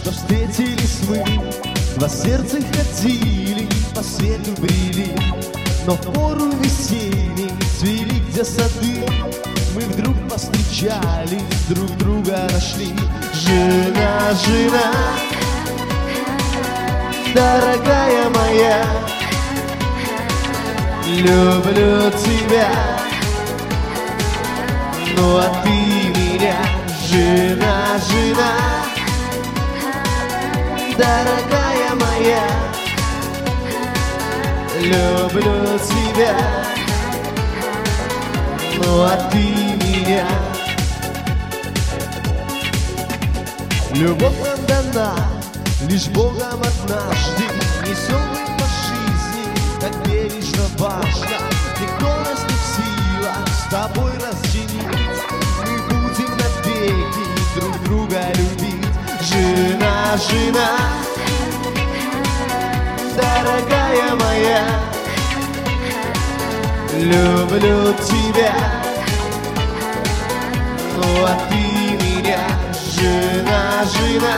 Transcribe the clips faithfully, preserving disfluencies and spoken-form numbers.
что встретились мы, два сердца ходили, по свету брели, но в пору весенней цвели где сады. Мы вдруг повстречались, друг друга нашли. Жена, жена, дорогая моя, люблю тебя, ну а ты меня. Жена, жена, дорогая моя, люблю тебя, ну а ты меня. Любовь нам дана лишь Богом однажды, несем мы по жизни, так бережно важно. Никто нас не в силах с тобой разделить, мы будем навеки друг друга любить. Жена, жена, дорогая моя, люблю тебя, ну а ты меня. Жена, жена,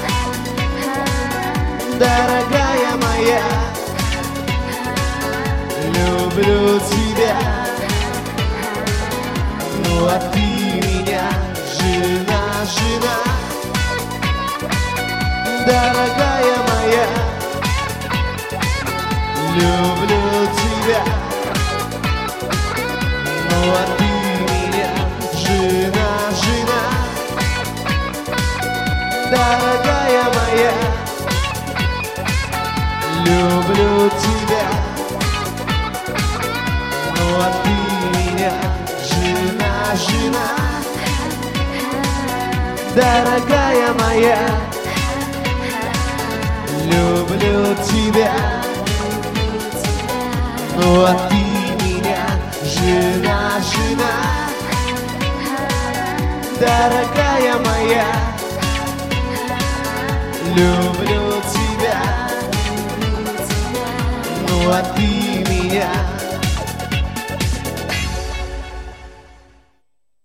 дорогая моя, люблю тебя, ну а ты меня. Жена, жена, дорогая моя, люблю тебя, ну а ты меня. Жена, жена, дорогая моя, люблю тебя, ну а ты меня. Жена, жена, дорогая моя, люблю тебя, ну а ты меня. Жена, жена, дорогая моя, люблю тебя, ну а ты